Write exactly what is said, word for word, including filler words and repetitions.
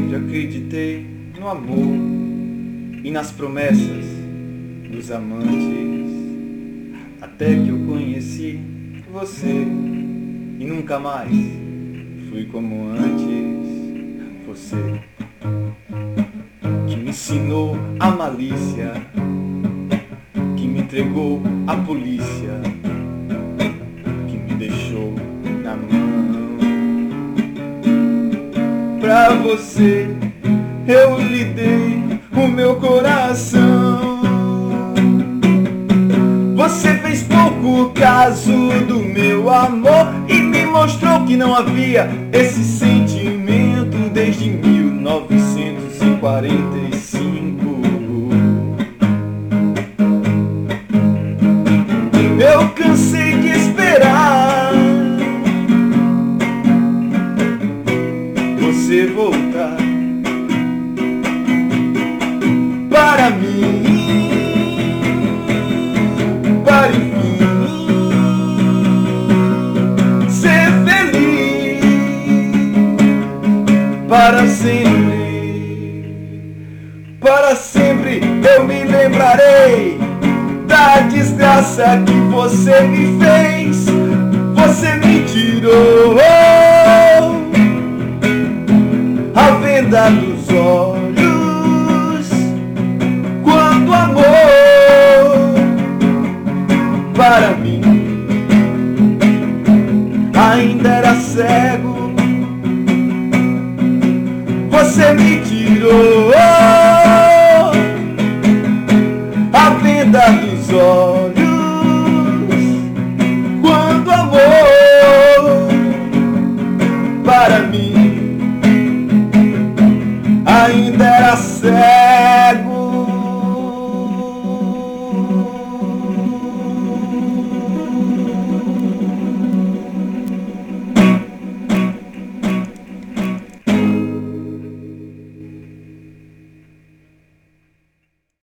sempre acreditei no amor e nas promessas dos amantes, até que eu conheci você e nunca mais fui como antes. Você que me ensinou a malícia, que me entregou à polícia, que me deixou na mão. Pra você eu lhe dei o meu coração. Você fez pouco caso do meu amor e me mostrou que não havia esse sentimento desde mil novecentos e quarenta e cinco. Eu cansei de esperar você voltar para mim, para enfim ser feliz para sempre. Para sempre eu me lembrarei da desgraça que você me fez. Você me tirou a venda dos olhos quando o amor para mim ainda era cego. Você me tirou a venda dos olhos quando o amor para mim ainda era cego.